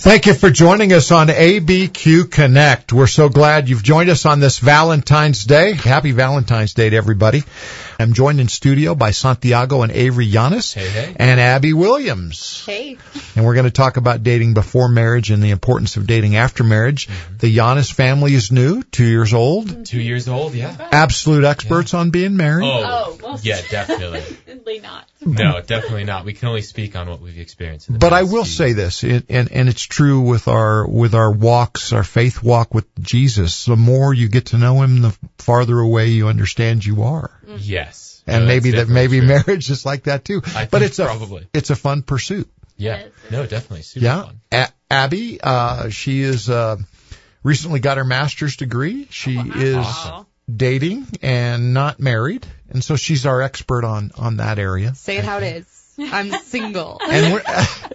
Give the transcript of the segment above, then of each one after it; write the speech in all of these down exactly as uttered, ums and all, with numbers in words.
Thank you for joining us on A B Q Connect. We're so glad you've joined us on this Valentine's Day. Happy Valentine's Day to everybody. I'm joined in studio by Santiago and Avery Llanes hey, hey. and Abby Williams. Hey. And we're going to talk about dating before marriage and the importance of dating after marriage. Mm-hmm. The Llanes family is new, two years old. Mm-hmm. Two years old, yeah. Absolute experts yeah. on being married. Oh, oh yeah, definitely. Definitely not. No, definitely not. We can only speak on what we've experienced. In the but I past will few say years. this, it, and, and it's true with our with our walks, our faith walk with Jesus. The more you get to know Him, the farther away you understand you are. Mm-hmm. Yes. And no, maybe that maybe true. marriage is like that too. I but think it's a probably. it's a fun pursuit. Yeah. No, definitely. Super yeah. fun. A- Abby, uh, she is uh, recently got her master's degree. She oh, wow. is Wow. dating and not married, and so she's our expert on on that area. Say it how it is. I'm single. And we're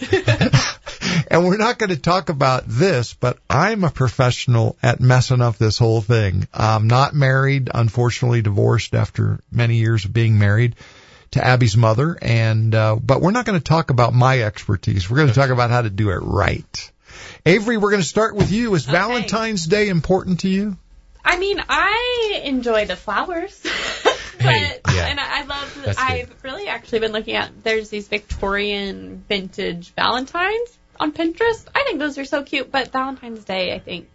and we're not going to talk about this, but I'm a professional at messing up this whole thing. I'm not married, unfortunately divorced after many years of being married to Abby's mother, and uh, but we're not going to talk about my expertise. We're going to talk about how to do it right. Avery, we're going to start with you. Is okay. Valentine's Day important to you? I mean, I enjoy the flowers. But, hey, yeah. and I, I love, That's I've good. really actually been looking at, there's these Victorian vintage Valentines on Pinterest. I think those are so cute, but Valentine's Day, I think,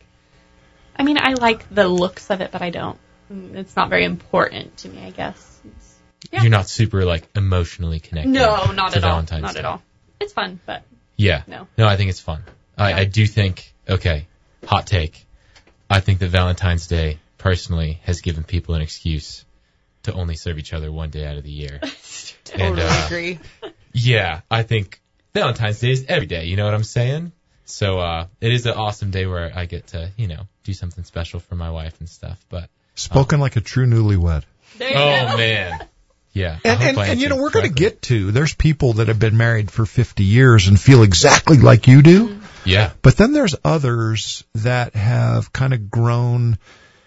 I mean, I like the looks of it, but I don't, it's not very important to me, I guess. It's, yeah. You're not super, like, emotionally connected No, not to at all. Valentine's Not Day. at all. It's fun, but Yeah. no. No, I think it's fun. I, Yeah. I do think, okay, hot take. I think that Valentine's Day, personally, has given people an excuse to only serve each other one day out of the year. Totally and, uh, agree. Yeah, I think Valentine's Day is every day, you know what I'm saying? So uh, it is an awesome day where I get to, you know, do something special for my wife and stuff. But Spoken um, like a true newlywed. There you Oh, go. man. Yeah. And, and, and you know, we're going to correctly. get to, there's people that have been married for fifty years and feel exactly like you do. Mm-hmm. Yeah. But then there's others that have kind of grown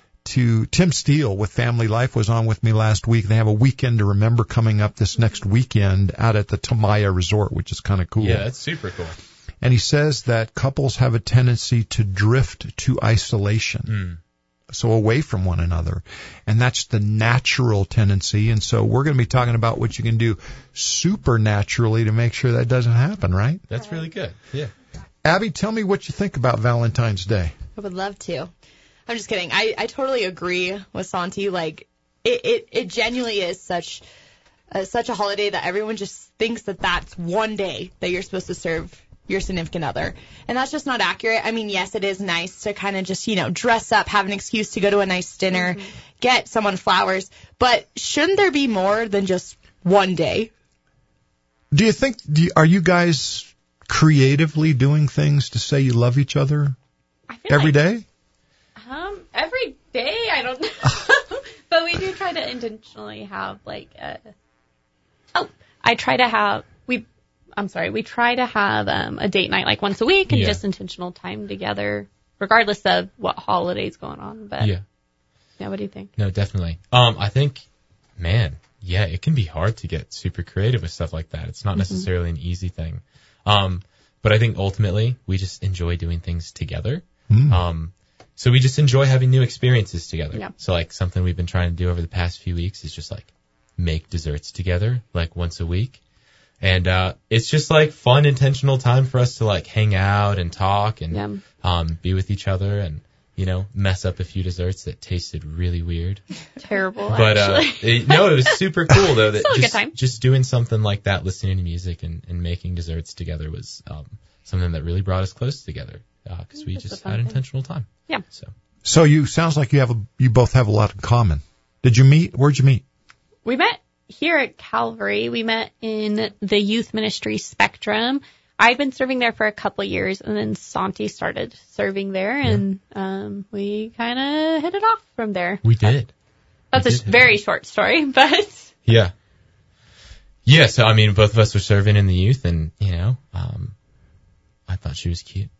to, Tim Steele with Family Life was on with me last week. They have a weekend to remember coming up this next weekend out at the Tamaya Resort, which is kind of cool. Yeah, that's super cool. And he says that couples have a tendency to drift to isolation. Mm. So away from one another. And that's the natural tendency. And so we're going to be talking about what you can do supernaturally to make sure that doesn't happen, right? That's really good. Yeah. Abby, tell me what you think about Valentine's Day. I would love to. I'm just kidding. I, I totally agree with Santi. Like, it, it, it genuinely is such uh, such a holiday that everyone just thinks that that's one day that you're supposed to serve your significant other. And that's just not accurate. I mean, yes, it is nice to kind of just, you know, dress up, have an excuse to go to a nice dinner, mm-hmm. get someone flowers. But shouldn't there be more than just one day? Do you think, do you, are you guys creatively doing things to say you love each other I feel every like, day? Um, every day, I don't know. But we do try to intentionally have, like, a... Oh, I try to have... we. I'm sorry, we try to have um, a date night, like, once a week and yeah. just intentional time together, regardless of what holiday's going on. But Yeah. Yeah, what do you think? No, definitely. Um, I think, man, yeah, it can be hard to get super creative with stuff like that. It's not mm-hmm. necessarily an easy thing. Um, but I think ultimately we just enjoy doing things together. Mm. Um, so we just enjoy having new experiences together. Yeah. So like something we've been trying to do over the past few weeks is just like make desserts together, like once a week. And, uh, it's just like fun, intentional time for us to like hang out and talk and, Yeah. um, be with each other and, you know, mess up a few desserts that tasted really weird. Terrible, But, uh, actually. it, no, it was super cool though that Still a good just, time. just doing something like that, listening to music and, and making desserts together was, um, something that really brought us close together. Uh, cause we That's a just fun had thing. intentional time. Yeah. So. So you, sounds like you have a, you both have a lot in common. Did you meet? Where'd you meet? We met here at Calvary. We met in the youth ministry Spectrum. I'd been serving there for a couple of years, and then Santi started serving there, and um, we kind of hit it off from there. We did. That's we a did very short story, but... Yeah. Yeah, so, I mean, both of us were serving in the youth, and, you know, um, I thought she was cute.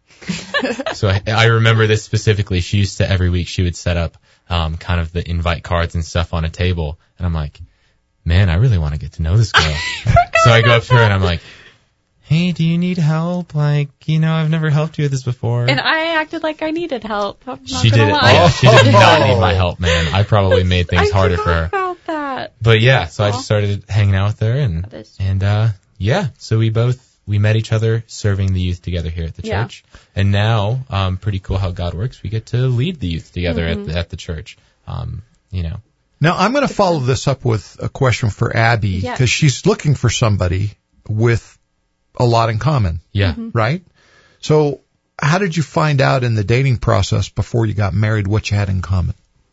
So I, I remember this specifically. She used to, every week, she would set up um, kind of the invite cards and stuff on a table, and I'm like, man, I really want to get to know this girl. So I go up to her, and I'm like, hey, do you need help? Like, you know, I've never helped you with this before. And I acted like I needed help. I'm not she gonna did. lie. Yeah, she did not need my help, man. I probably made things I harder for forgot her. about that. But yeah, so I Aw. just started hanging out with her, and That is- and uh, yeah, so we both we met each other serving the youth together here at the Yeah. church, and now um, pretty cool how God works. We get to lead the youth together Mm-hmm. at the at the church. Um, you know, Now, I'm going to follow this up with a question for Abby, Yes. because she's looking for somebody with a lot in common, yeah. Mm-hmm. right? So how did you find out in the dating process before you got married what you had in common?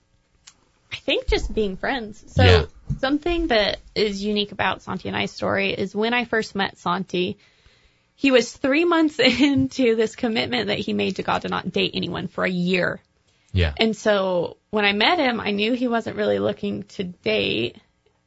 I think just being friends. So Yeah. something that is unique about Santi and I's story is when I first met Santi, he was three months into this commitment that he made to God to not date anyone for a year. Yeah. And so when I met him, I knew he wasn't really looking to date.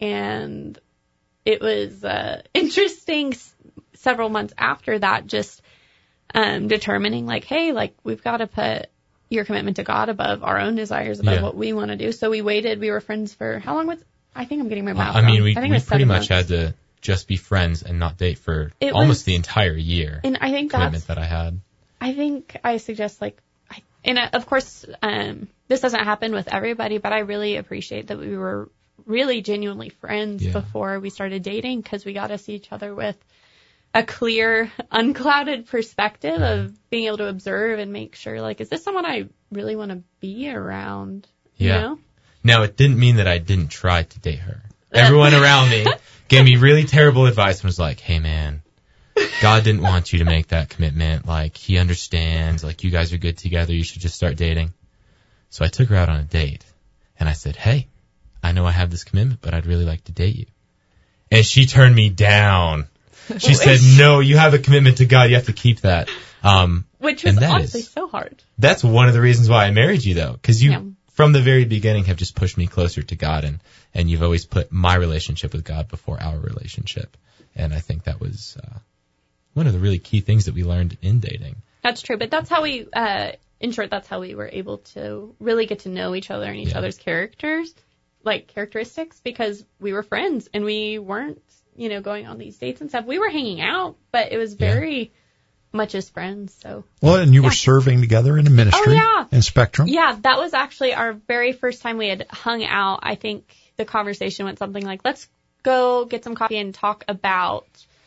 And it was uh, interesting s- several months after that, just um, determining like, hey, like we've got to put your commitment to God above our own desires, above Yeah. what we want to do. So we waited. We were friends for how long was I think I'm getting my math I mean, wrong. we, I think it we was pretty seven much months. had to just be friends and not date for It almost was- the entire year And I think commitment that's that I had. I think I suggest like, I, and uh, of course, um, this doesn't happen with everybody, but I really appreciate that we were really genuinely friends Yeah. before we started dating because we got to see each other with a clear, unclouded perspective of being able to observe and make sure, like, is this someone I really want to be around? You Yeah. know? Now, it didn't mean that I didn't try to date her. Everyone around me gave me really terrible advice and was like, hey, man, God didn't want you to make that commitment. Like, he understands. Like, you guys are good together. You should just start dating. So I took her out on a date, and I said, hey, I know I have this commitment, but I'd really like to date you. And she turned me down. She said, no, you have a commitment to God. You have to keep that. Um, Which was and that honestly is- so hard. That's one of the reasons why I married you, though, because you, Yeah. from the very beginning, have just pushed me closer to God, and, and you've always put my relationship with God before our relationship. And I think that was uh, one of the really key things that we learned in dating. That's true, but that's how we, uh, in short, that's how we were able to really get to know each other and each Yeah. other's characters, like characteristics, because we were friends and we weren't, you know, going on these dates and stuff. We were hanging out, but it was very much as friends. So Well, and you were Yeah. serving together in a ministry Oh, yeah. in Spectrum. yeah, that was actually our very first time we had hung out. I think the conversation went something like, let's go get some coffee and talk about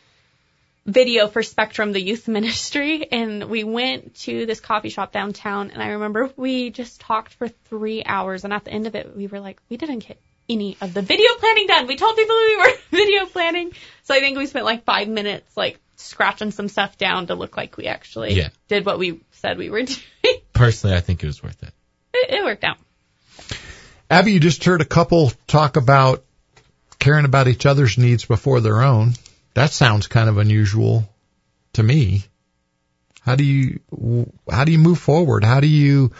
video for Spectrum, the youth ministry. And we went to this coffee shop downtown, and I remember we just talked for three hours. And at the end of it, we were like, we didn't get any of the video planning done. We told people we were video planning. So I think we spent like five minutes like scratching some stuff down to look like we actually Yeah. did what we said we were doing. Personally, I think it was worth it. It, it worked out. Abby, you just heard a couple talk about caring about each other's needs before their own. That sounds kind of unusual to me. How do you, how do you move forward? How do you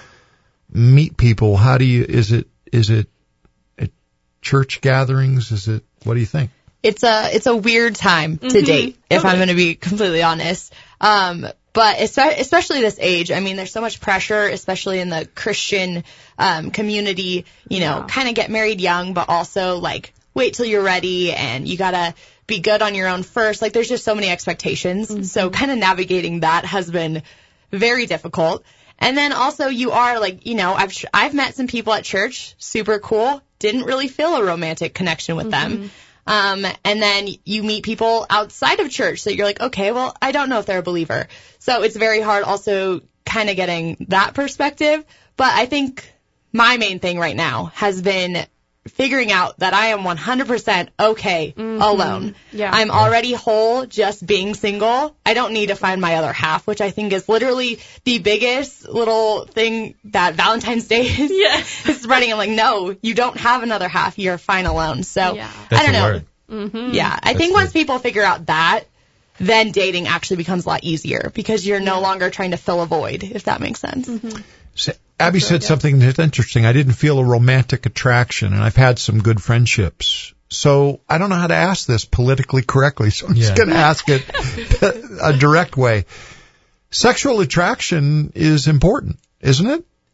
meet people? How do you, is it, is it at church gatherings? Is it, what do you think? It's a it's a weird time to Mhm. date, if I'm Totally. going to be completely honest. Um, but espe- especially this age, I mean, there's so much pressure, especially in the Christian um, community. You know, Yeah. kind of get married young, but also like wait till you're ready, and you gotta be good on your own first. Like, there's just so many expectations. So kind of navigating that has been very difficult. And then also you are like, you know, I've I've met some people at church, super cool. Didn't really feel a romantic connection with them. Um, and then you meet people outside of church that you're like, okay, well, I don't know if they're a believer. So it's very hard also kind of getting that perspective. But I think my main thing right now has been figuring out that I am one hundred percent okay alone. Yeah. I'm already whole just being single. I don't need to find my other half, which I think is literally the biggest little thing that Valentine's Day is, Yes. is spreading. I'm like, no, you don't have another half. You're fine alone. So Yeah. That's I don't a know. word. Mm-hmm. Yeah, I That's think once good. people figure out that, then dating actually becomes a lot easier because you're no longer trying to fill a void, if that makes sense. So, Abby said something that's interesting. I didn't feel a romantic attraction, and I've had some good friendships. So I don't know how to ask this politically correctly, so I'm just Yeah. going to ask it a direct way. Sexual attraction is important, isn't it?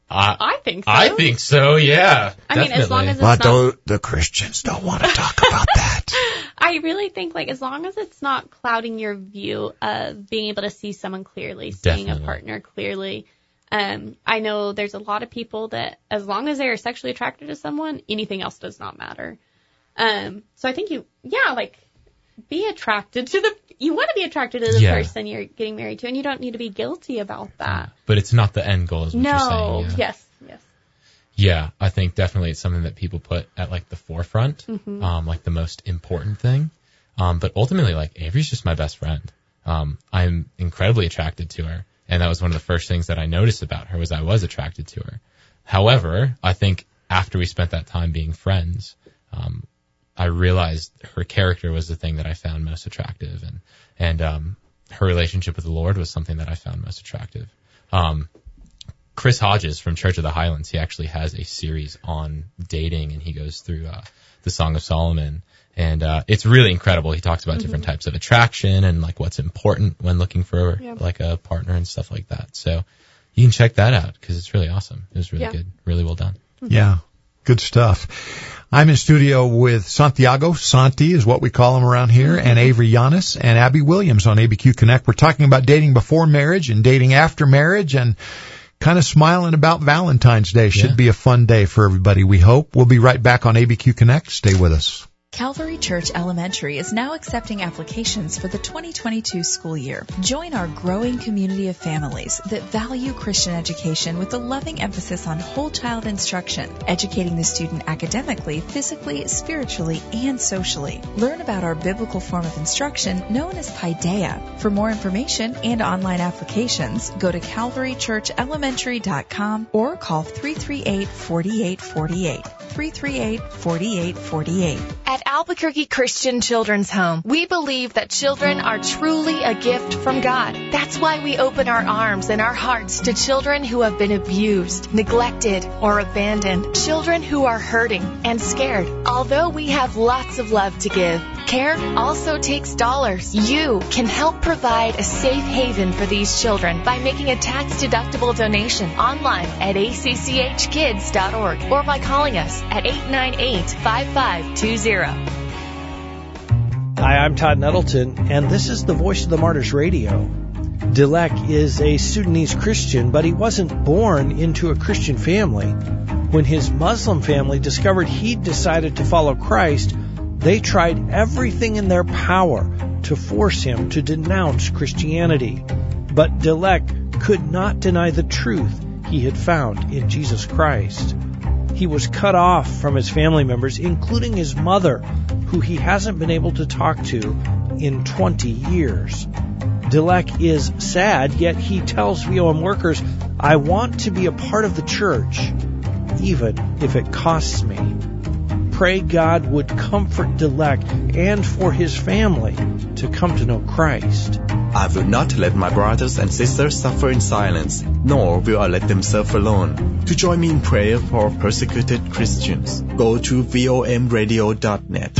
I, I think so. I think so, yeah. I mean, as long as it's But not... the, the Christians don't want to talk about that. I really think, like, as long as it's not clouding your view of being able to see someone clearly, seeing Definitely. a partner clearly. Um, I know there's a lot of people that, as long as they are sexually attracted to someone, anything else does not matter. Um, so I think you, yeah, like, be attracted to the, you want to be attracted to the Yeah. person you're getting married to, and you don't need to be guilty about that. But it's not the end goal, is what you're No, saying. Yeah. yes, yes. Yeah, I think definitely it's something that people put at like the forefront, Mm-hmm. um, like the most important thing. Um, but ultimately, like Avery's just my best friend. Um, I'm incredibly attracted to her, and that was one of the first things that I noticed about her was I was attracted to her. However, I think after we spent that time being friends, um, I realized her character was the thing that I found most attractive, and and um, her relationship with the Lord was something that I found most attractive. Um, Chris Hodges from Church of the Highlands, he actually has a series on dating, and he goes through uh, the Song of Solomon, and uh, it's really incredible. He talks about mm-hmm. different types of attraction and like what's important when looking for yeah. like a partner and stuff like that. So you can check that out because it's really awesome. It was really yeah. good, really well done. Mm-hmm. Yeah, good stuff. I'm in studio with Santiago, Santi is what we call him around here, mm-hmm. and Avery Yanis and Abby Williams on A B Q Connect. We're talking about dating before marriage and dating after marriage and kind of smiling about Valentine's Day. Should yeah. be a fun day for everybody, we hope. We'll be right back on A B Q Connect. Stay with us. Calvary Church Elementary is now accepting applications for the twenty twenty-two school year. Join our growing community of families that value Christian education with a loving emphasis on whole child instruction, educating the student academically, physically, spiritually, and socially. Learn about our biblical form of instruction known as Paideia. For more information and online applications, go to calvary church elementary dot com or call three three eight, four eight four eight. three three eight, four eight four eight. At Albuquerque Christian Children's Home, we believe that children are truly a gift from God. That's why we open our arms and our hearts to children who have been abused, neglected, or abandoned. Children who are hurting and scared. Although we have lots of love to give, care also takes dollars. You can help provide a safe haven for these children by making a tax-deductible donation online at a c c h kids dot org or by calling us at eight nine eight, five five two zero. Hi, I'm Todd Nettleton, and this is the Voice of the Martyrs Radio. Dilek is a Sudanese Christian, but he wasn't born into a Christian family. When his Muslim family discovered he'd decided to follow Christ, they tried everything in their power to force him to denounce Christianity. But Dilek could not deny the truth he had found in Jesus Christ. He was cut off from his family members, including his mother, who he hasn't been able to talk to in twenty years. Dilek is sad, yet he tells V O M workers, "I want to be a part of the church, even if it costs me." Pray God would comfort Dilek and for his family to come to know Christ. I will not let my brothers and sisters suffer in silence, nor will I let them suffer alone. To join me in prayer for persecuted Christians, go to V O M radio dot net.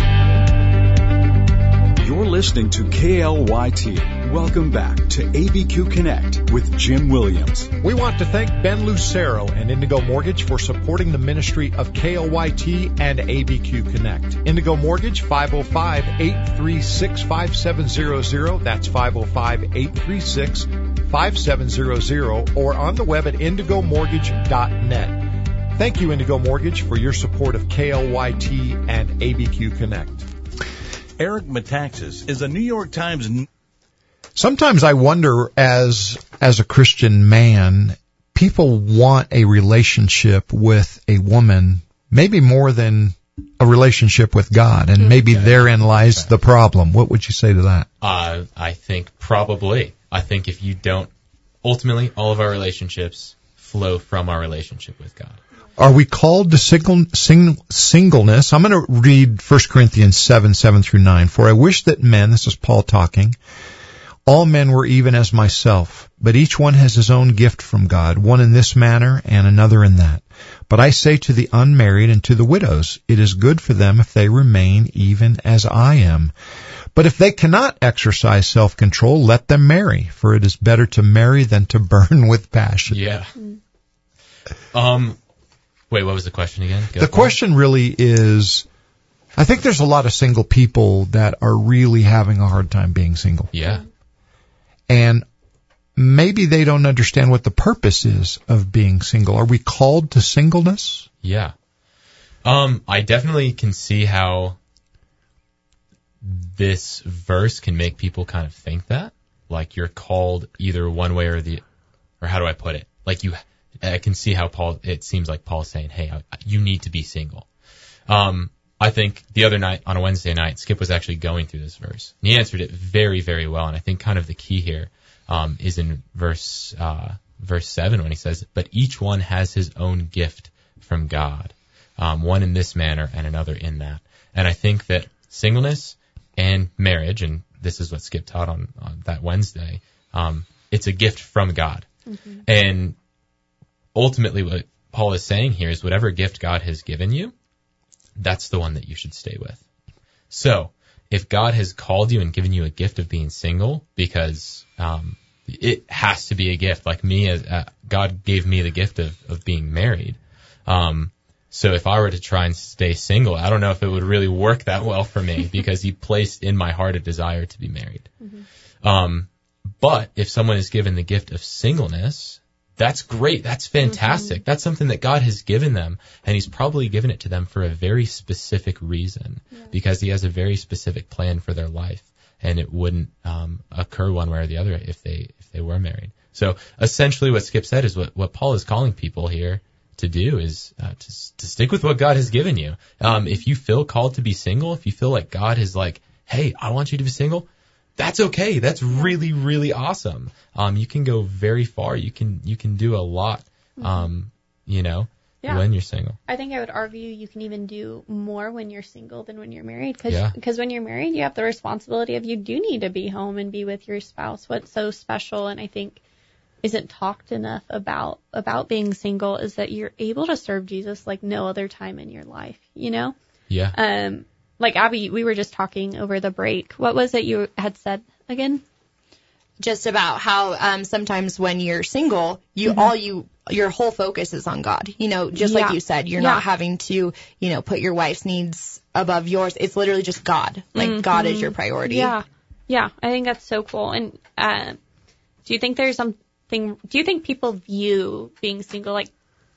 You're listening to K L Y T. Welcome back to A B Q Connect with Jim Williams. We want to thank Ben Lucero and Indigo Mortgage for supporting the ministry of K L Y T and A B Q Connect. Indigo Mortgage, five oh five, eight three six, five seven zero zero. That's five oh five, eight three six, five seven zero zero, or on the web at indigo mortgage dot net. Thank you, Indigo Mortgage, for your support of K L Y T and A B Q Connect. Eric Metaxas is a New York Times... N- Sometimes I wonder, as as a Christian man, people want a relationship with a woman, maybe more than a relationship with God, and maybe yeah, therein lies okay. the problem. What would you say to that? Uh, I think probably. I think if you don't, ultimately, all of our relationships flow from our relationship with God. Are we called to single, sing, singleness? I'm going to read First Corinthians seven, seven through nine. For I wish that men, this is Paul talking, all men were even as myself, but each one has his own gift from God, one in this manner and another in that. But I say to the unmarried and to the widows, it is good for them if they remain even as I am. But if they cannot exercise self-control, let them marry, for it is better to marry than to burn with passion. Yeah. Um, wait, what was the question again? Go the question it. really is, I think there's a lot of single people that are really having a hard time being single. Yeah. And maybe they don't understand what the purpose is of being single. Are we called to singleness? Yeah. Um, I definitely can see how this verse can make people kind of think that, like you're called either one way or the, or how do I put it? Like you, I can see how Paul, it seems like Paul's saying, hey, you need to be single. Um, I think the other night, on a Wednesday night, Skip was actually going through this verse. And he answered it very, very well. And I think kind of the key here um, is in verse uh, verse seven when he says, but each one has his own gift from God, um, one in this manner and another in that. And I think that singleness and marriage, and this is what Skip taught on, on that Wednesday, um, it's a gift from God. Mm-hmm. And ultimately what Paul is saying here is whatever gift God has given you, that's the one that you should stay with. So if God has called you and given you a gift of being single, because um, it has to be a gift. Like me, as uh, God gave me the gift of, of being married. Um, so if I were to try and stay single, I don't know if it would really work that well for me because he placed in my heart a desire to be married. Mm-hmm. Um, but if someone is given the gift of singleness, that's great. That's fantastic. Mm-hmm. That's something that God has given them, and he's probably given it to them for a very specific reason, yeah. because he has a very specific plan for their life, and it wouldn't um, occur one way or the other if they if they were married. So essentially what Skip said is what, what Paul is calling people here to do is uh, to, to stick with what God has given you. Um, if you feel called to be single, if you feel like God is like, hey, I want you to be single, that's okay. That's really, really awesome. Um, you can go very far. You can, you can do a lot, um, you know, yeah. when you're single. I think I would argue you can even do more when you're single than when you're married. Cause, yeah. cause when you're married, you have the responsibility of you do need to be home and be with your spouse. What's so special and I think isn't talked enough about, about being single is that you're able to serve Jesus like no other time in your life, you know? Yeah. Um, Like, Abby, we were just talking over the break. What was it you had said again? Just about how um, sometimes when you're single, you mm-hmm. all you your whole focus is on God. You know, just yeah. like you said, you're yeah. not having to, you know, put your wife's needs above yours. It's literally just God. Like, mm-hmm. God is your priority. Yeah. Yeah, I think that's so cool. And uh, do you think there's something, do you think people view being single, like,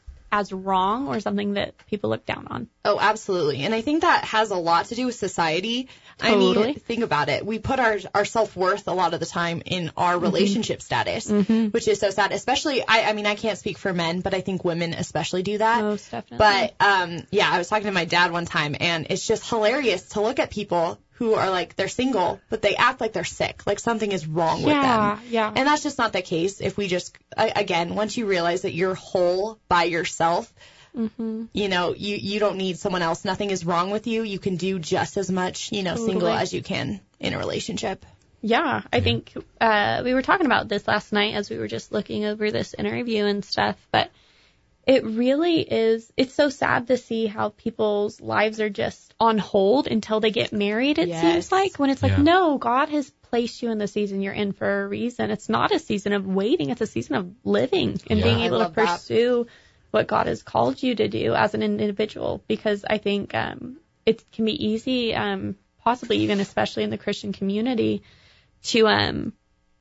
as wrong or something that people look down on? Oh, absolutely. And I think that has a lot to do with society. Totally. I mean, think about it. We put our, our self-worth a lot of the time in our mm-hmm. relationship status, mm-hmm. which is so sad. Especially, I, I mean, I can't speak for men, but I think women especially do that. Most definitely. But, um, yeah, I was talking to my dad one time, and it's just hilarious to look at people who are like, they're single, but they act like they're sick, like something is wrong yeah, with them. Yeah. And that's just not the case if we just, again, once you realize that you're whole by yourself, mm-hmm. you know, you, you don't need someone else. Nothing is wrong with you. You can do just as much, you know, totally. single as you can in a relationship. Yeah, I think uh, we were talking about this last night as we were just looking over this interview and stuff, but it really is, it's so sad to see how people's lives are just on hold until they get married, it yes. seems like. When it's like, yeah. no, God has placed you in the season you're in for a reason. It's not a season of waiting. It's a season of living and yeah. being able to pursue that. what God has called you to do as an individual. Because I think um, it can be easy, um, possibly even especially in the Christian community, to um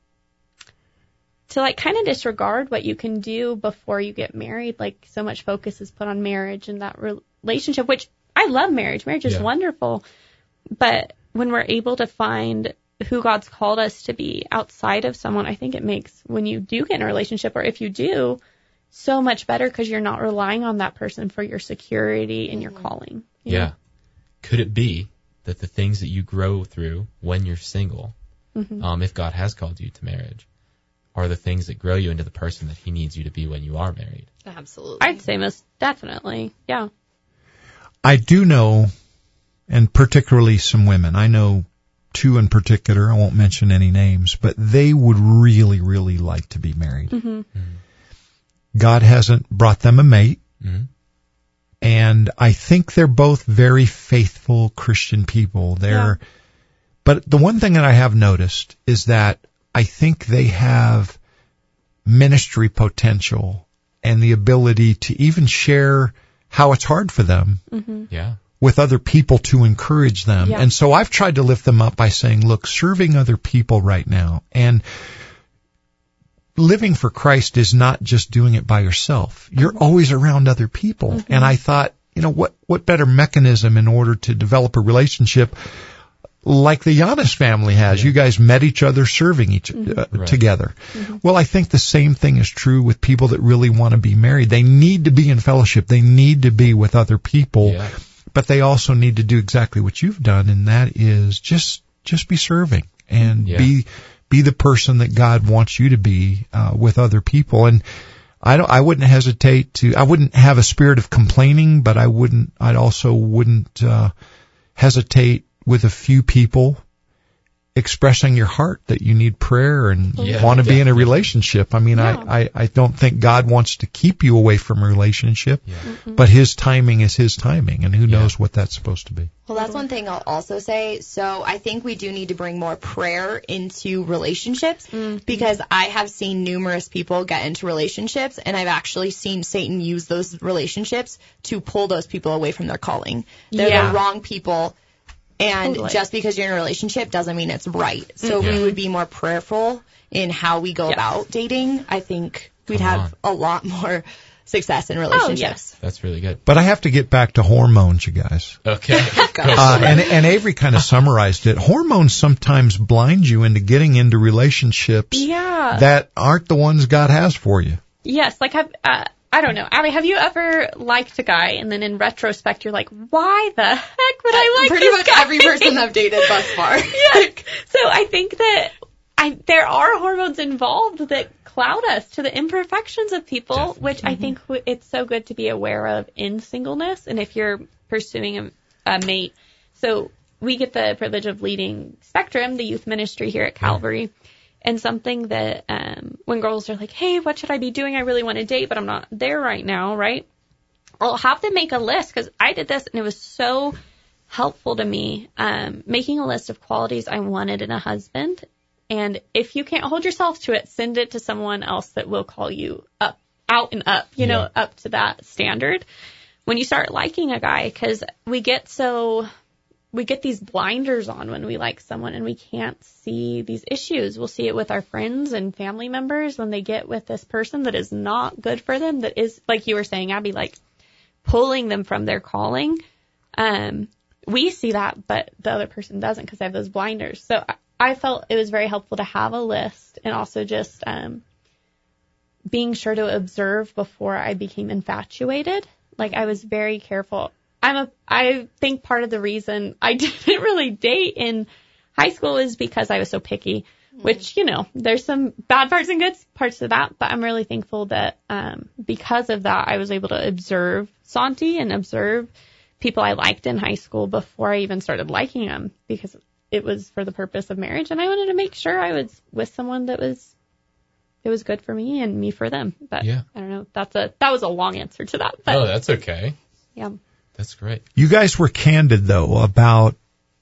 to like kind of disregard what you can do before you get married. Like so much focus is put on marriage and that re- relationship, which I love marriage. Marriage is yeah. wonderful. But when we're able to find who God's called us to be outside of someone, I think it makes when you do get in a relationship, or if you do, so much better because you're not relying on that person for your security and your calling. You yeah. know? Could it be that the things that you grow through when you're single, mm-hmm. um, if God has called you to marriage, are the things that grow you into the person that he needs you to be when you are married? Absolutely. I'd say most definitely. Yeah. I do know, and particularly some women, I know two in particular, I won't mention any names, but they would really, really like to be married. Mm-hmm. Mm-hmm. God hasn't brought them a mate. Mm-hmm. And I think they're both very faithful Christian people. They're, yeah. But the one thing that I have noticed is that I think they have ministry potential and the ability to even share how it's hard for them Mm-hmm. Yeah. with other people to encourage them. Yeah. And so I've tried to lift them up by saying, look, serving other people right now and living for Christ is not just doing it by yourself. You're always around other people. Mm-hmm. And I thought, you know, what, what better mechanism in order to develop a relationship like the Giannis family has? Yeah. You guys met each other serving each Mm-hmm. uh, Right. together. Mm-hmm. Well, I think the same thing is true with people that really want to be married. They need to be in fellowship. They need to be with other people. Yeah. But they also need to do exactly what you've done, and that is just just be serving and Yeah. be be the person that God wants you to be uh, with other people. And I don't I wouldn't hesitate to I wouldn't have a spirit of complaining, but I wouldn't I also wouldn't uh, hesitate with a few people expressing your heart that you need prayer and Yeah, want to be in a definitely. relationship. I mean, Yeah. I, I, I don't think God wants to keep you away from a relationship, Yeah. but His timing is His timing, and who Yeah. knows what that's supposed to be. Well, that's one thing I'll also say. So I think we do need to bring more prayer into relationships because I have seen numerous people get into relationships, and I've actually seen Satan use those relationships to pull those people away from their calling. They're Yeah. the wrong people. And Totally. just because you're in a relationship doesn't mean it's right. So if Mhm. we would be more prayerful in how we go Yes. about dating, I think we'd Come have a lot more success in relationships. yes. That's really good. But I have to get back to hormones, you guys. Okay. Go Uh, for it. and, and Avery kind of summarized it. Hormones sometimes blind you into getting into relationships Yeah. that aren't the ones God has for you. Yes, like have uh, I don't know, Abby, have you ever liked a guy and then in retrospect you're like, why the heck would I like Pretty this much guy? every person I've dated thus far. Yeah. So I think that I there are hormones involved that cloud us to the imperfections of people, Definitely. which I think w- it's so good to be aware of in singleness and if you're pursuing a, a mate. So we get the privilege of leading Spectrum, the youth ministry here at Calvary. And something that um, when girls are like, hey, what should I be doing? I really want to date, but I'm not there right now, right? I'll have them make a list because I did this and it was so helpful to me, um, making a list of qualities I wanted in a husband. And if you can't hold yourself to it, send it to someone else that will call you up, out and up, you know, Yeah. up to that standard when you start liking a guy, because we get so... we get these blinders on when we like someone and we can't see these issues. We'll see it with our friends and family members when they get with this person that is not good for them, that is, like you were saying, Abby, like pulling them from their calling. Um, we see that, but the other person doesn't because they have those blinders. So I, I felt it was very helpful to have a list and also just um, being sure to observe before I became infatuated. Like I was very careful. I'm a, I think part of the reason I didn't really date in high school is because I was so picky, which, you know, there's some bad parts and good parts of that, but I'm really thankful that, um, because of that, I was able to observe Santi and observe people I liked in high school before I even started liking them because it was for the purpose of marriage. And I wanted to make sure I was with someone that was, it was good for me and me for them. But Yeah. I don't know. That's a, that was a long answer to that, but Oh, that's okay. yeah. That's great. You guys were candid, though, about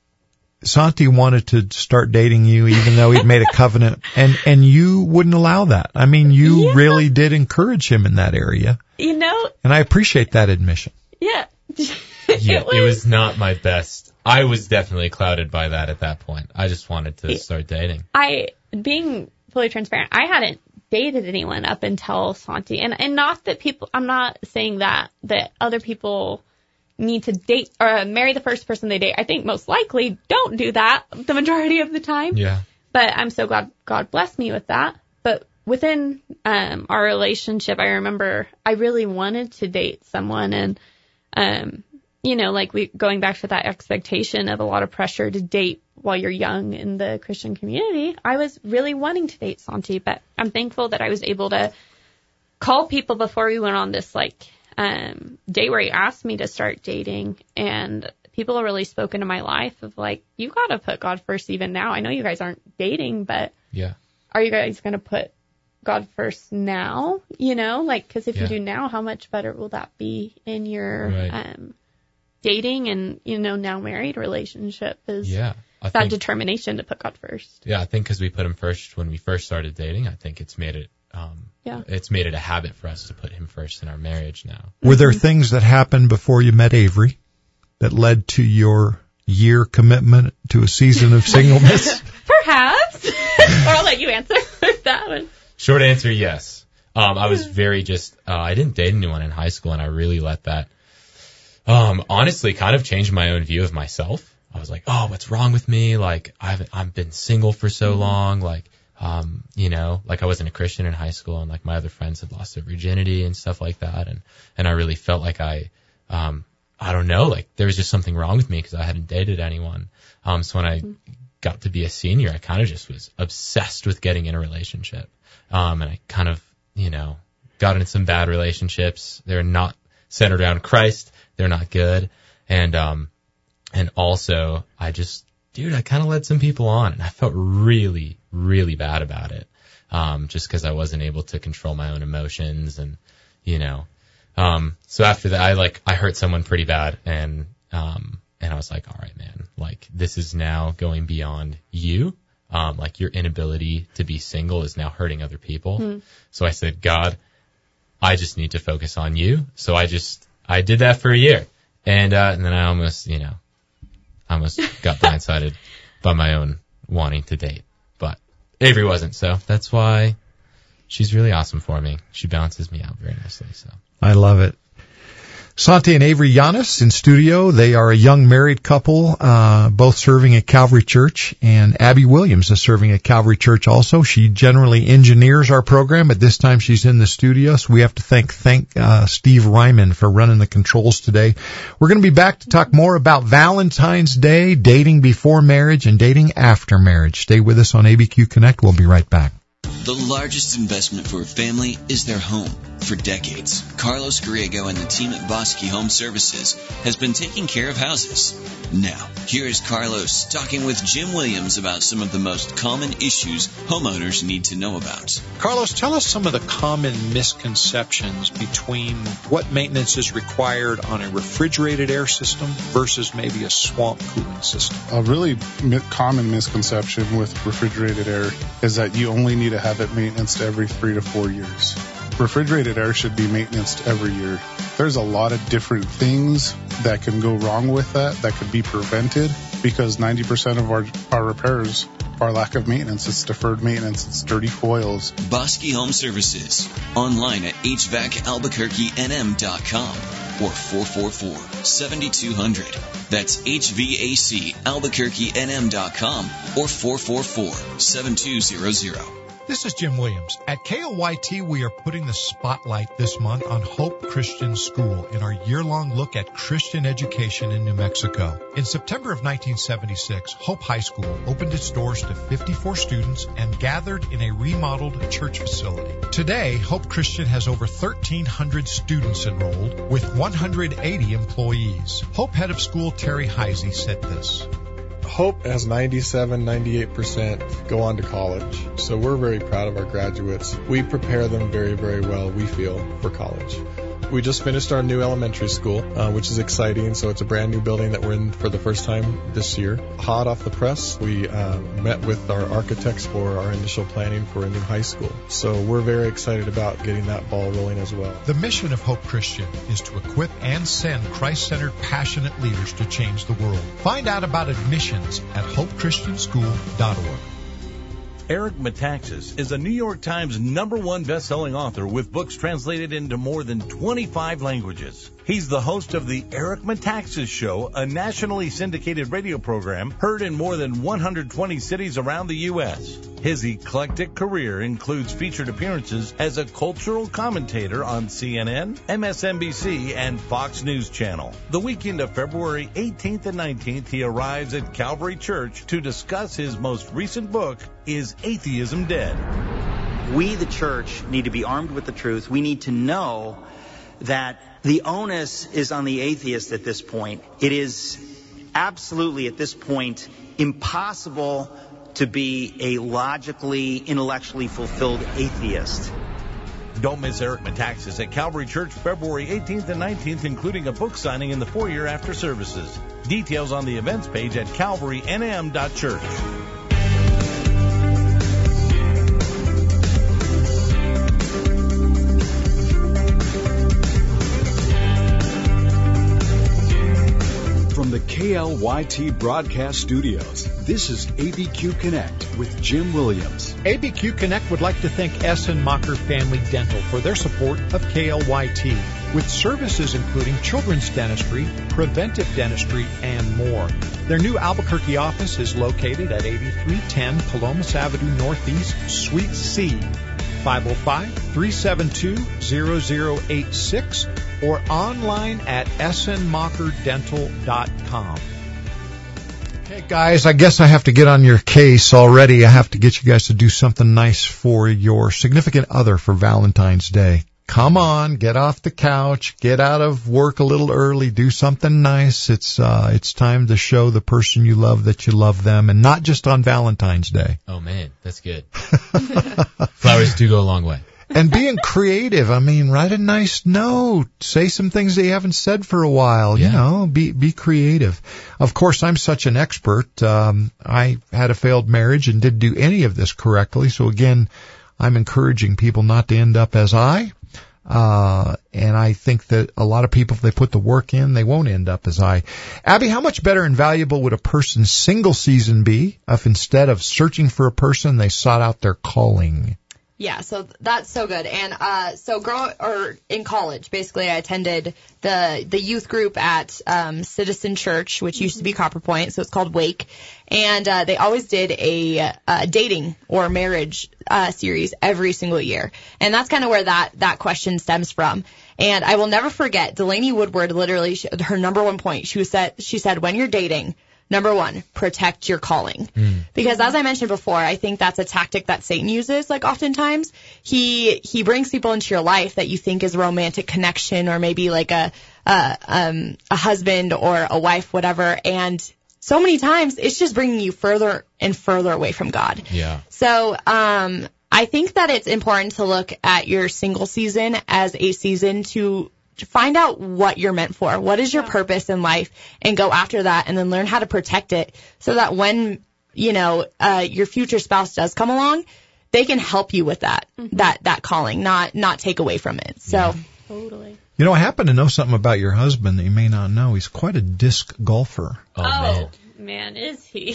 Santi wanted to start dating you even though he'd made a covenant, and, and you wouldn't allow that. I mean, you Yeah. really did encourage him in that area, You know, and I appreciate that admission. yeah. Yeah, it was not my best. I was definitely clouded by that at that point. I just wanted to Yeah. start dating. I, being fully transparent, I hadn't dated anyone up until Santi. And, and not that people, I'm not saying that, that other people need to date or uh, marry the first person they date. I think most likely don't do that the majority of the time. Yeah. But I'm so glad God blessed me with that. But within um, our relationship, I remember I really wanted to date someone, and um, you know, like we going back to that expectation of a lot of pressure to date while you're young in the Christian community. I was really wanting to date Santi, but I'm thankful that I was able to call people before we went on this like um, day where he asked me to start dating, and people have really spoken to my life of like, you got to put God first even now. I know you guys aren't dating, but Yeah. are you guys going to put God first now? You know, like, because if Yeah. you do now, how much better will that be in your Right. um, dating and, you know, now married relationship is Yeah. I that think, determination to put God first. yeah, I think because we put him first when we first started dating, I think it's made it, um, Yeah. it's made it a habit for us to put him first in our marriage now. Were there things that happened before you met Avery that led to your year commitment to a season of singleness? Perhaps. Or I'll let you answer that one. Short answer, yes. Um, I was very just, uh, I didn't date anyone in high school, and I really let that, um, honestly kind of change my own view of myself. I was like, oh, what's wrong with me? Like, I've, I've been single for so long. Like, um, you know, like I wasn't a Christian in high school, and like my other friends had lost their virginity and stuff like that. And, and I really felt like I, um, I don't know, like there was just something wrong with me because I hadn't dated anyone. Um, so when I got to be a senior, I kind of just was obsessed with getting in a relationship. Um, and I kind of, you know, got into some bad relationships. They're not centered around Christ. They're not good. And, um, and also I just, dude, I kind of led some people on, and I felt really, really bad about it. Um, just cause I wasn't able to control my own emotions, and, you know, um, so after that, I like, I hurt someone pretty bad, and, um, and I was like, all right, man, like this is now going beyond you. Um, like your inability to be single is now hurting other people. Mm. So I said, God, I just need to focus on you. So I just, I did that for a year. And, uh, and then I almost, you know, I almost got blindsided by my own wanting to date, but Avery wasn't. So that's why she's really awesome for me. She balances me out very nicely. So I love it. Santi and Avery Yanis in studio. They are a young married couple, uh, both serving at Calvary Church, and Abby Williams is serving at Calvary Church also. She generally engineers our program, but this time she's in the studio, so we have to thank, thank, uh, Steve Ryman for running the controls today. We're going to be back to talk more about Valentine's Day, dating before marriage, and dating after marriage. Stay with us on A B Q Connect. We'll be right back. The largest investment for a family is their home. For decades, Carlos Griego and the team at Bosque Home Services has been taking care of houses. Now, here is Carlos talking with Jim Williams about some of the most common issues homeowners need to know about. Carlos, tell us some of the common misconceptions between what maintenance is required on a refrigerated air system versus maybe a swamp cooling system. A really common misconception with refrigerated air is that you only need to have it maintenance every three to four years. Refrigerated air should be maintenance every year. There's a lot of different things that can go wrong with that, that could be prevented, because ninety percent of our, our repairs are lack of maintenance. It's deferred maintenance. It's dirty coils. Bosque Home Services. Online at H V A C Albuquerque N M dot com or four four four, seven two zero zero. That's H V A C Albuquerque N M dot com or four four four, seven two zero zero. This is Jim Williams. At K O Y T, we are putting the spotlight this month on Hope Christian School in our year-long look at Christian education in New Mexico. In September of nineteen seventy-six, Hope High School opened its doors to fifty-four students and gathered in a remodeled church facility. Today, Hope Christian has over thirteen hundred students enrolled with one hundred eighty employees. Hope Head of School Terry Heisey said this. Hope has ninety-seven, ninety-eight percent go on to college. So we're very proud of our graduates. We prepare them very, very well, we feel, for college. We just finished our new elementary school, uh, which is exciting. So it's a brand new building that we're in for the first time this year. Hot off the press, we uh, met with our architects for our initial planning for a new high school. So we're very excited about getting that ball rolling as well. The mission of Hope Christian is to equip and send Christ-centered, passionate leaders to change the world. Find out about admissions at hope christian school dot org. Eric Metaxas is a New York Times number one best-selling author with books translated into more than twenty-five languages. He's the host of the Eric Metaxas Show, a nationally syndicated radio program heard in more than one hundred twenty cities around the U S His eclectic career includes featured appearances as a cultural commentator on C N N, M S N B C, and Fox News Channel. The weekend of February eighteenth and nineteenth, he arrives at Calvary Church to discuss his most recent book, Is Atheism Dead? We, the church, need to be armed with the truth. We need to know that the onus is on the atheist at this point. It is absolutely, at this point, impossible to be a logically, intellectually fulfilled atheist. Don't miss Eric Metaxas at Calvary Church February eighteenth and nineteenth, including a book signing in the foyer after services. Details on the events page at calvary n m dot church. K L Y T Broadcast Studios, this is A B Q Connect with Jim Williams. A B Q Connect would like to thank Essen-Macher Family Dental for their support of K L Y T, with services including children's dentistry, preventive dentistry, and more. Their new Albuquerque office is located at eighty-three ten Palomas Avenue Northeast, Suite C, five oh five, three seven two, zero zero eight six, or online at essen macher dental dot com. Okay, guys, I guess I have to get on your case already. I have to get you guys to do something nice for your significant other for Valentine's Day. Come on, get off the couch, get out of work a little early, do something nice. It's uh it's time to show the person you love that you love them, and not just on Valentine's Day. Oh man, that's good. Flowers do go a long way. And being creative, I mean, write a nice note, say some things that you haven't said for a while, Yeah. you know, be be creative. Of course, I'm such an expert. Um, I had a failed marriage and didn't do any of this correctly, so again, I'm encouraging people not to end up as I. Uh, and I think that a lot of people, if they put the work in, they won't end up as I. Abby, how much better and valuable would a person's single season be if instead of searching for a person, they sought out their calling? Yeah, so that's so good. And uh, so grow or in college, basically, I attended the the youth group at um, Citizen Church, which used to be Copper Point, so it's called Wake. And uh, they always did a, a dating or marriage uh, series every single year, and that's kind of where that that question stems from. And I will never forget Delaney Woodward. Literally, she, her number one point, she was said she said, when you're dating, number one, protect your calling. Mm. Because as I mentioned before, I think that's a tactic that Satan uses. Like oftentimes he, he brings people into your life that you think is a romantic connection or maybe like a, a, um, a husband or a wife, whatever. And so many times it's just bringing you further and further away from God. Yeah. So, um, I think that it's important to look at your single season as a season to to find out what you're meant for. What is your purpose in life, and go after that, and then learn how to protect it so that when, you know, uh, your future spouse does come along, they can help you with that, mm-hmm. that, that calling, not, not take away from it. So. Yeah. Totally. You know, I happen to know something about your husband that you may not know. He's quite a disc golfer. Oh, oh man. man, is he?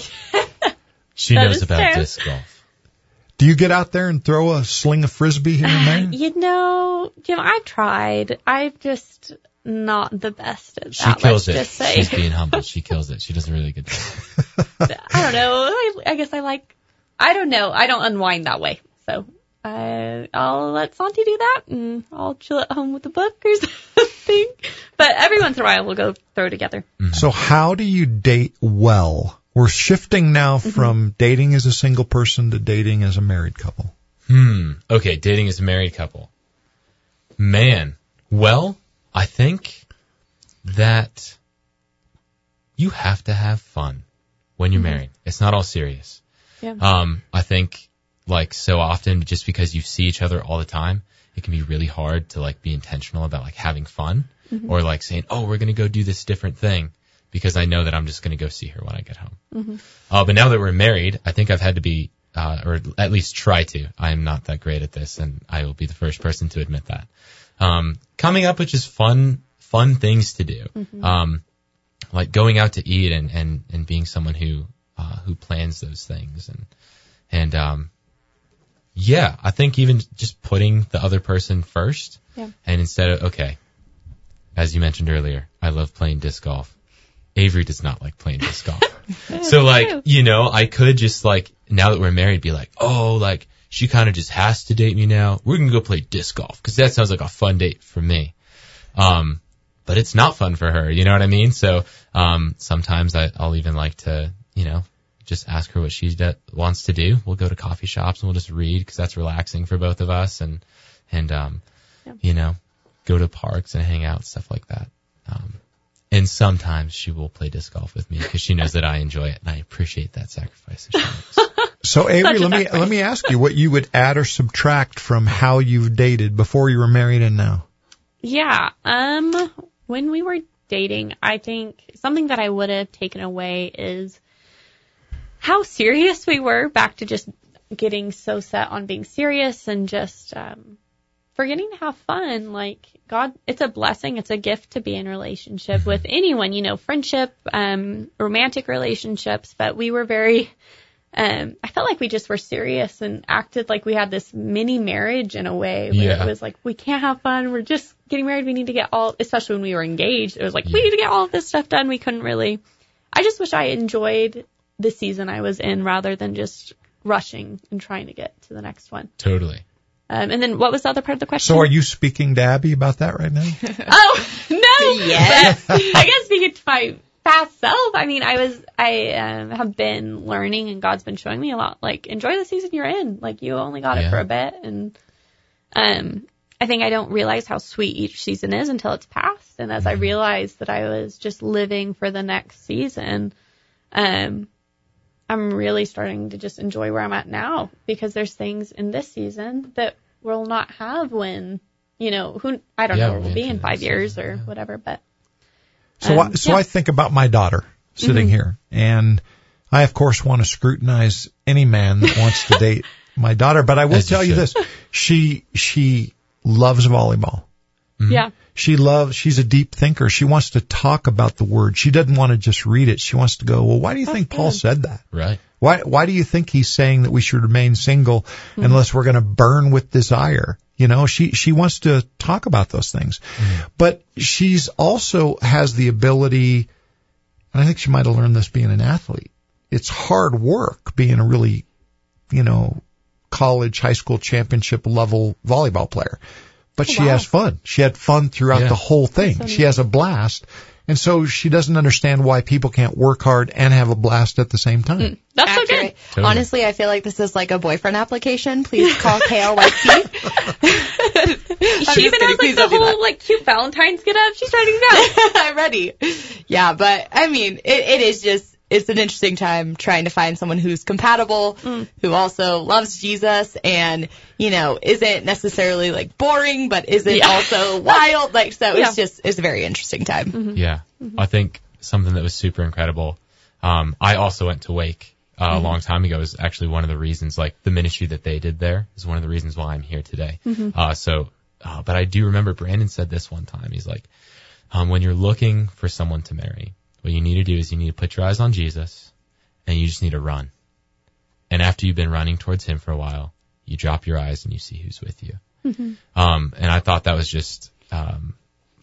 She That knows is about true. disc golf. Do you get out there and throw a sling of frisbee here and there? You know, Jim, I've tried. I'm just not the best at that. She kills let's it. Just say. She's being humble. She kills it. She does a really good job. I don't know. I, I guess I like. I don't know. I don't unwind that way. So I, I'll let Santi do that, and I'll chill at home with a book or something. But every once in a while, we'll go throw together. Mm-hmm. So how do you date well? We're shifting now from mm-hmm. dating as a single person to dating as a married couple. Hmm. Okay, dating as a married couple. Man, well, I think that you have to have fun when you're mm-hmm. married. It's not all serious. Yeah. Um, I think, like, so often, just because you see each other all the time, it can be really hard to, like, be intentional about, like, having fun mm-hmm. or, like, saying, oh, we're going to go do this different thing, because I know that I'm just going to go see her when I get home. Mm-hmm. Uh, but now that we're married, I think I've had to be, uh, or at least try to. I am not that great at this, and I will be the first person to admit that. Um, coming up with just fun, fun things to do. Mm-hmm. Um, like going out to eat and, and, and being someone who, uh, who plans those things. And, and, um, yeah, I think even just putting the other person first. Yeah. And instead of, okay, as you mentioned earlier, I love playing disc golf. Avery does not like playing disc golf. So, like, you know, I could just, like, now that we're married, be like, oh, like, she kind of just has to date me now. We're going to go play disc golf, because that sounds like a fun date for me. Um, but it's not fun for her, you know what I mean? So, um, sometimes I, I'll even like to, you know, just ask her what she de- wants to do. We'll go to coffee shops and we'll just read, because that's relaxing for both of us, and, and, um, yeah. you know, go to parks and hang out, stuff like that. Um, And sometimes she will play disc golf with me because she knows that I enjoy it, and I appreciate that sacrifice that she makes. So, Avery, let me let me ask you what you would add or subtract from how you've dated before you were married and now. Yeah. Um. When we were dating, I think something that I would have taken away is how serious we were. Back to just getting so set on being serious and just um forgetting to have fun. Like, God, it's a blessing. It's a gift to be in relationship with anyone, you know, friendship, um, romantic relationships. But we were very, um, I felt like we just were serious and acted like we had this mini marriage in a way. Where Yeah. It was like, we can't have fun. We're just getting married. We need to get all, especially when we were engaged. It was like, yeah. we need to get all of this stuff done. We couldn't really, I just wish I enjoyed the season I was in rather than just rushing and trying to get to the next one. Totally. Um, and then what was the other part of the question? So are you speaking to Abby about that right now? Oh, no. Yes. But I guess speaking to my past self, I mean, I was, I um, have been learning and God's been showing me a lot. Like, enjoy the season you're in. Like, you only got Yeah. it for a bit. And um, I think I don't realize how sweet each season is until it's past. And as I realized that I was just living for the next season, um, I'm really starting to just enjoy where I'm at now, because there's things in this season that we'll not have when, you know, who, I don't Yeah, know, we'll be in yeah, five years or whatever, but. So, Um, I, so yeah. I think about my daughter sitting Mhm. here, and I, of course, want to scrutinize any man that wants to date my daughter. But I will As you tell you should. this: she she loves volleyball. Yeah. She loves. She's a deep thinker. She wants to talk about the word. She doesn't want to just read it. She wants to go, well, why do you think Paul said that? Right. Why why do you think he's saying that we should remain single Mm-hmm. unless we're going to burn with desire? You know, she she wants to talk about those things. But she's also has the ability, and I think she might have learned this being an athlete. It's hard work being a really, you know, college, high school championship level volleyball player. But she wow. has fun. She had fun throughout Yeah. the whole thing. That's She has a blast. And so she doesn't understand why people can't work hard and have a blast at the same time. That's so good. Accurate. Totally. Honestly, I feel like this is like a boyfriend application. Please call K L Y T. She even has like the whole like cute Valentine's get up. She's ready to go. I'm ready. Yeah, but I mean, it, it is just, it's an interesting time trying to find someone who's compatible, Mm. who also loves Jesus and, you know, isn't necessarily like boring, but isn't Yeah. also wild. Like, so Yeah. it's just, it's a very interesting time. Mm-hmm. Yeah. I think something that was super incredible. Um, I also went to Wake uh, Mm-hmm. a long time ago. It was actually one of the reasons, like the ministry that they did there is one of the reasons why I'm here today. Mm-hmm. Uh, so, uh, but I do remember Brandon said this one time. He's like, um, when you're looking for someone to marry, what you need to do is you need to put your eyes on Jesus and you just need to run. And after you've been running towards him for a while, you drop your eyes and you see who's with you. Mm-hmm. Um, and I thought that was just, um,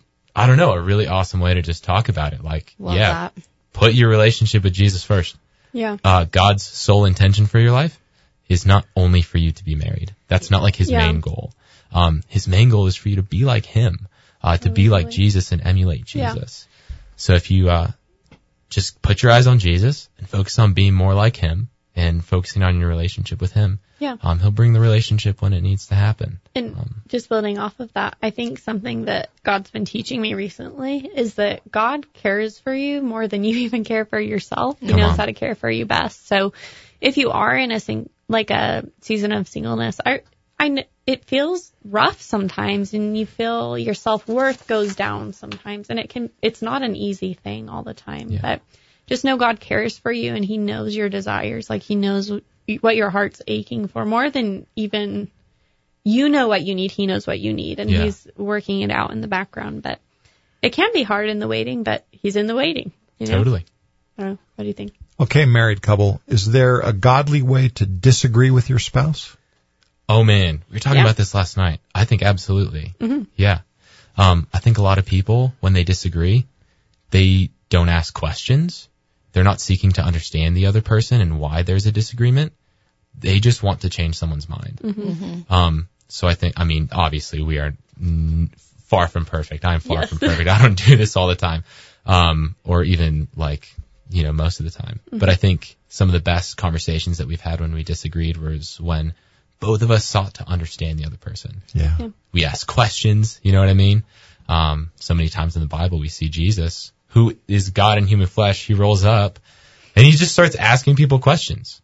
I don't know, a really awesome way to just talk about it. Like, Love yeah, that. put your relationship with Jesus first. Yeah. Uh, God's sole intention for your life is not only for you to be married. That's not like his Yeah. main goal. Um, his main goal is for you to be like him, uh, to be like Jesus and emulate Yeah. Jesus. So if you, uh, just put your eyes on Jesus and focus on being more like him and focusing on your relationship with him, Yeah. um, he'll bring the relationship when it needs to happen. And Um, just building off of that, I think something that God's been teaching me recently is that God cares for you more than you even care for yourself. He Come knows on. how to care for you best. So if you are in a sing- like a season of singleness, I, I, kn- it feels rough sometimes, and you feel your self-worth goes down sometimes, and it can, it's not an easy thing all the time, Yeah. but just know God cares for you, and he knows your desires. Like, he knows what your heart's aching for more than even you know what you need. He knows what you need, and Yeah. he's working it out in the background. But it can be hard in the waiting, but he's in the waiting. You know? Totally. I don't know. What do you think? Okay, married couple, is there a godly way to disagree with your spouse? Oh man, we were talking Yeah. about this last night. I think absolutely. Mm-hmm. Yeah. Um, I think a lot of people, when they disagree, they don't ask questions. They're not seeking to understand the other person and why there's a disagreement. They just want to change someone's mind. Mm-hmm. Um, so I think, I mean, obviously we are n- far from perfect. I'm far Yes. from perfect. I don't do this all the time. Um, or even like, you know, most of the time. Mm-hmm. But I think some of the best conversations that we've had when we disagreed was when both of us sought to understand the other person. Yeah. Yeah. We asked questions, you know what I mean? Um, so many times in the Bible we see Jesus, who is God in human flesh, he rolls up and he just starts asking people questions.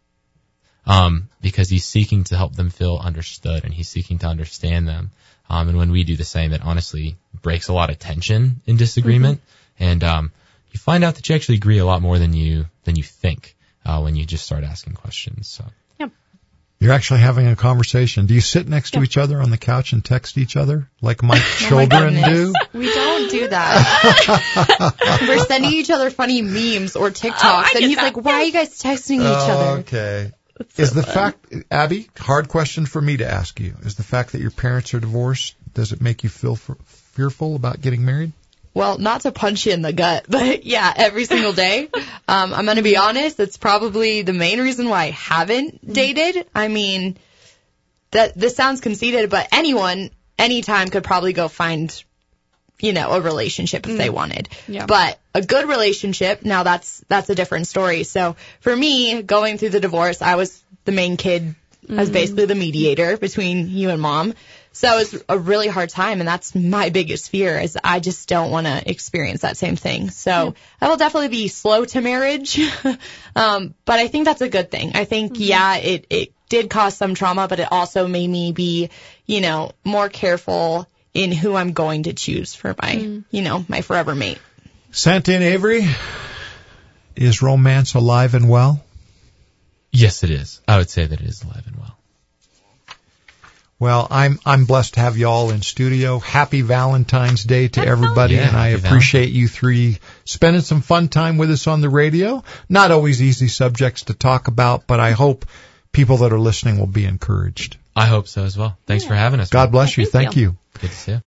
Um, because he's seeking to help them feel understood and he's seeking to understand them. Um, and when we do the same, it honestly breaks a lot of tension in disagreement. Mm-hmm. And, um, you find out that you actually agree a lot more than you, than you think, uh, when you just start asking questions. So. Yeah. You're actually having a conversation. Do you sit next to each other on the couch and text each other like my children oh my do? We don't do that. We're sending each other funny memes or TikToks, Oh, and he's like, why are you guys texting each other? Okay. So is the fun. fact, Abby, hard question for me to ask you, is the fact that your parents are divorced, does it make you feel f- fearful about getting married? Well, not to punch you in the gut, but yeah, every single day. Um, I'm going to be honest, it's probably the main reason why I haven't dated. I mean, that this sounds conceited, but anyone, anytime could probably go find, you know, a relationship if mm. they wanted. Yeah. But a good relationship, now that's, that's a different story. So for me, going through the divorce, I was the main kid. I was basically the mediator between you and mom. So it was a really hard time, and that's my biggest fear is I just don't want to experience that same thing. So yeah. I will definitely be slow to marriage, um, but I think that's a good thing. I think, mm-hmm. yeah, it, it did cause some trauma, but it also made me be, you know, more careful in who I'm going to choose for my, mm. you know, my forever mate. Santa and Avery, is romance alive and well? Yes, it is. I would say that it is alive and well. Well, I'm I'm blessed to have you all in studio. Happy Valentine's Day to everybody, yeah, and I appreciate Valentine's. You three spending some fun time with us on the radio. Not always easy subjects to talk about, but I hope people that are listening will be encouraged. I hope so as well. Thanks yeah. for having us. God bless yeah, you. Thank, thank you. you. Good to see you.